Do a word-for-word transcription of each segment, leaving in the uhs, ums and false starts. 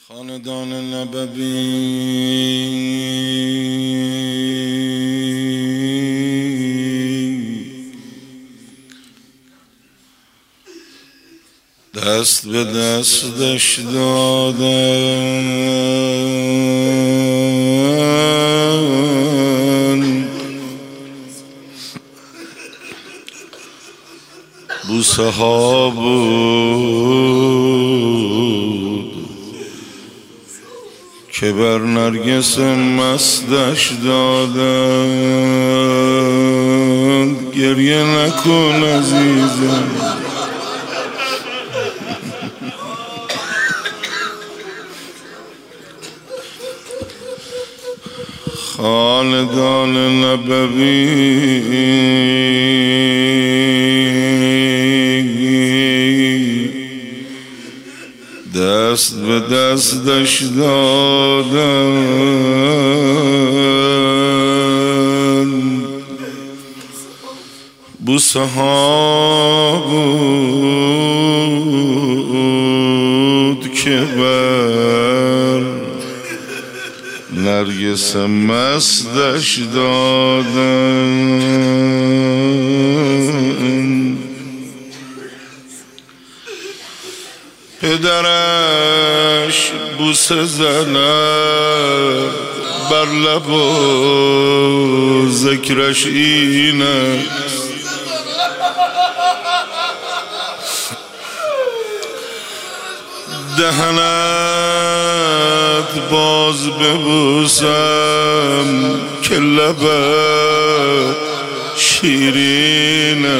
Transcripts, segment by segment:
خاندان نبوی دست به دستش دادن، بوسه ها بود که بر نرگس مستش دادن. گریه نکن عزیزم، خاندان نبوی دست به دستش دادن، بوسه ها بود که بر نرگس مستش دادن. پدرش بوسه زند بر لب و ذکرش اینه، دهنت باز ببوسم که لبت شیرینه.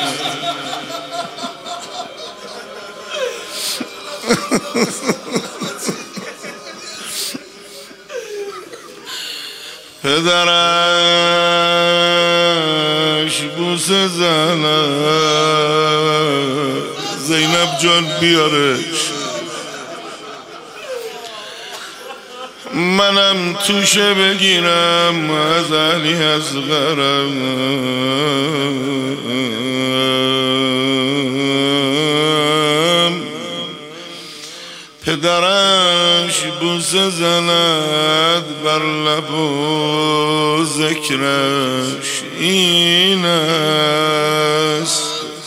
پدرش بوسه زنه، زینب جان بیارش، منم توشه بگیرم از علی اصغرم. پدرش بوسه زند بر لب و ذکرش این است،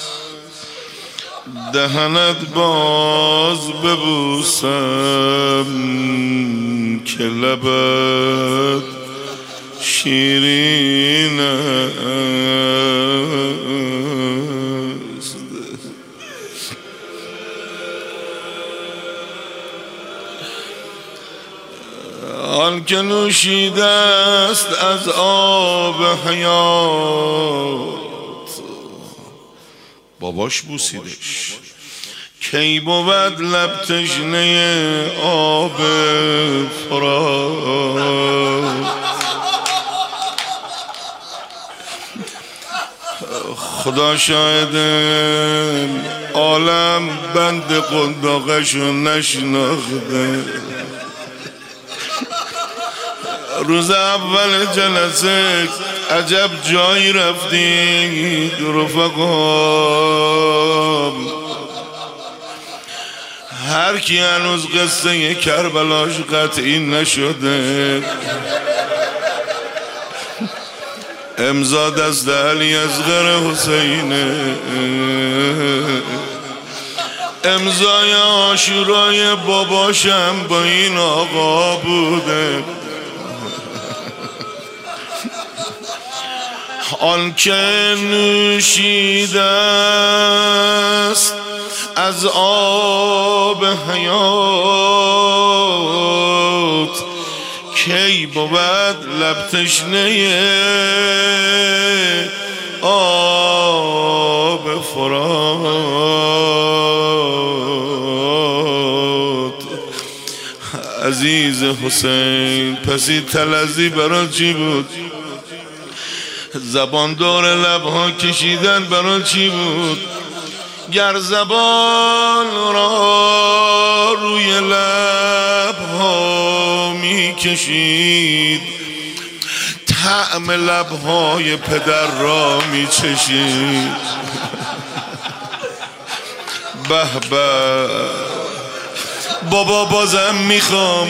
دهنت باز ببوسم که لبت شیرین است. آن که نوشیده است از آب حیات، باباش بوسیدش، کی بود لب تشنه آب فرات. خدا شاهده عالم بند قنداقشو نشناخته. روز اول جلسه عجب جایی رفتید رفقام، هر کی هنوز قصه کربلاش قطعی نشده امضا دست علی اصغر حسینه، امضای عاشورای باباشم با این آقا بوده. آن که نوشیده است از آب حیات، کی بود لب تشنه آب فرات. عزیز حسین پسی تلذی برای چی بود؟ زبان دور لبها کشیدن برای چی بود؟ گر زبان را روی لبها می کشید، طعم لبهای پدر را می چشید. به به بابا بازم میخوام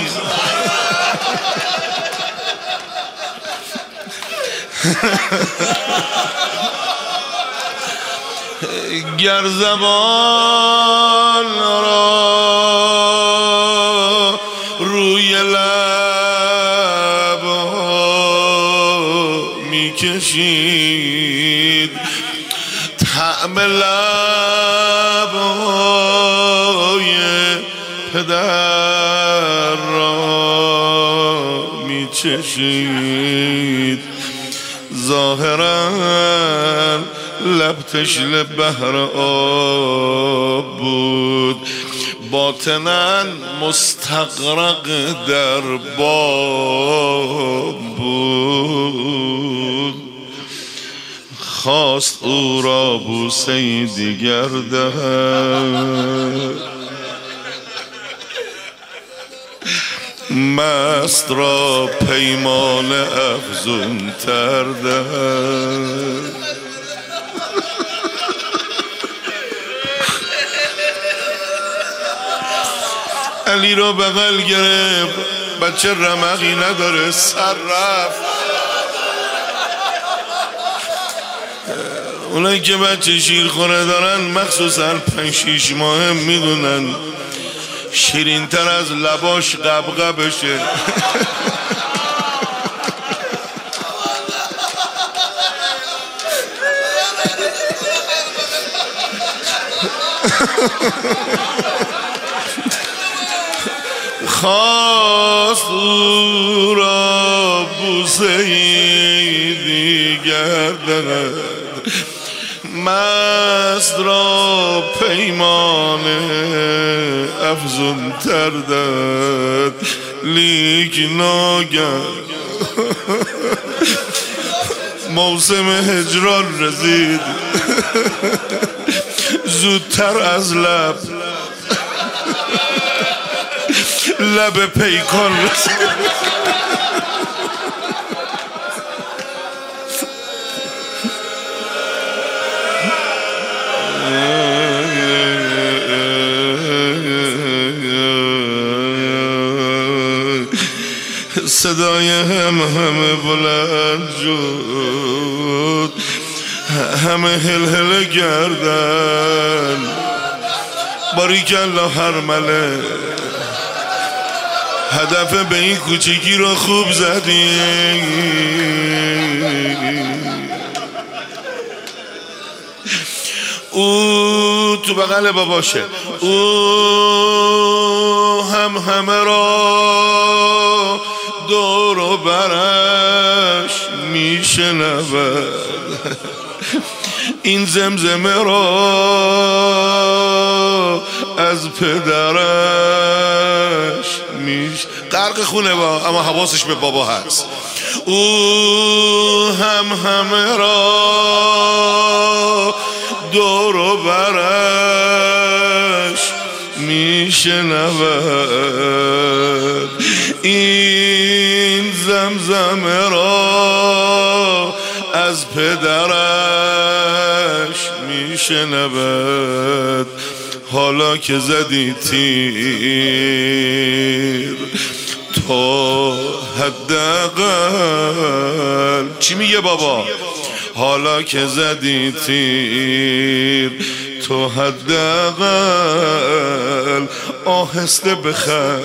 گر زبان را روی لب میکشید طعم لبهای پدر را میچشید ظاهراً لب تشنه بحر آب بود باطناً مستغرق در باب بود خواست او را بوسه‌ای دیگر دهد مست را پیمان افزون تر دهد علی را بغل گرفت بچه رمقی نداره سر رفت اونایی که بچه شیرخوره دارن مخصوصا پنج شیش ماه میدونن شیرین تر از لباش قبقبشه خواست او را بوسه‌ای دیگر دهد مست را پیمان افزون تر داد لیک ناگه موسم هجران رسید زودتر از لب لب پیکان رسید صدای هم همه بلند شد همه هل هل گردن باریکالله هرمله هدف به این کوچیکی رو خوب زدی او تو بغل باباشه او هم همه را دور و برش میشنود این زمزمه را از پدرش میش غرق خونه با اما حواسش به بابا هست او هم همه را دور و برش میشنود این زمزمه را از پدرش میشنود حالا که زدی تیر تو حداقل چی میگه بابا حالا که زدی تیر تو حداقل آهسته بخند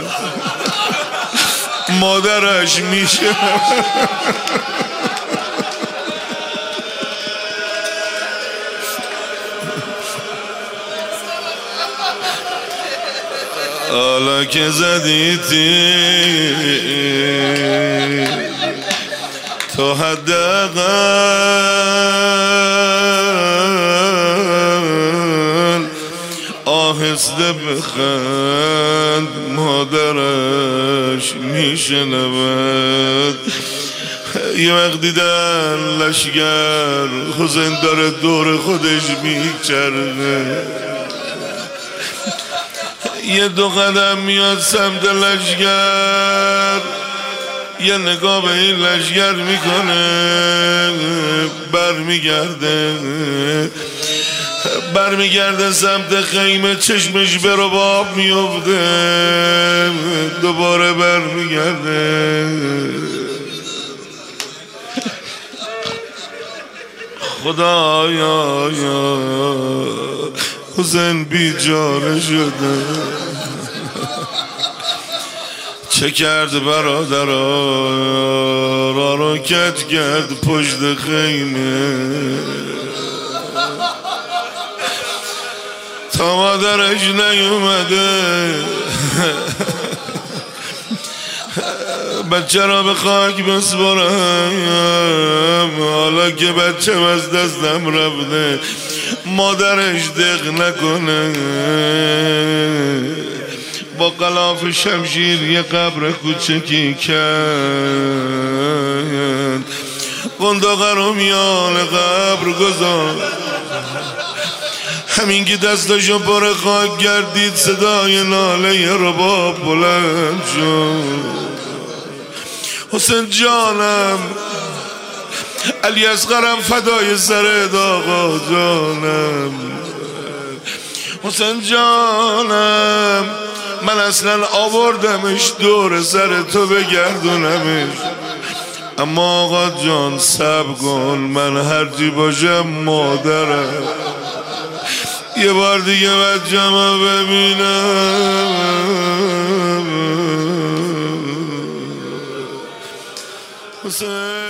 مادرش میشه حالا که زدی تیر تو حداقل آهسته بخند مادرش میشنود یه وقت دیدن لشگر حسین داره دور خودش میچرنه یه دو قدم میاد سمت لشگر یه نگاه به این لشگر میکنه بر میگرده برمیگرده سمت خیمه، چشمش به رباب میفته، دوباره برمیگرده. خدایا حسین بیچاره شده، چه کرد برادرها، را رو کج کرد پشت خیمه، تا مادرش نیومده بچه را به خاک بسپارم. حالا که بچه از دستم رفته مادرش دق نکنه، با غلاف شمشیر یه قبر کوچکی کرد، قنداق رو میان قبر گذاشت. همین که دستاشو پر خاک گردید صدای ناله رباب بلند شد. حسین جانم، علی اصغرم فدای سرت آقا جانم، حسین جانم، من اصلا آوردمش دور سر تو بگردونمش، اما آقا جان صبر کن، من هرچی باشم مادرم، یه بار دیگه بچه‌مو ببینم. حسین